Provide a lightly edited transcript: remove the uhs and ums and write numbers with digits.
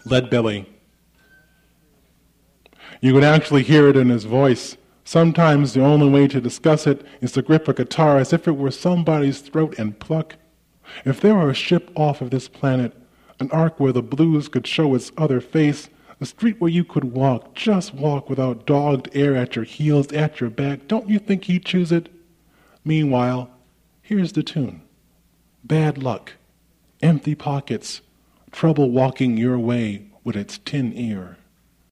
Leadbelly. You could actually hear it in his voice. Sometimes the only way to discuss it is to grip a guitar as if it were somebody's throat and pluck. If there were a ship off of this planet, an ark where the blues could show its other face, a street where you could walk, just walk without dogged air at your heels, at your back, don't you think he'd choose it? Meanwhile, here's the tune. Bad luck, empty pockets, trouble walking your way with its tin ear.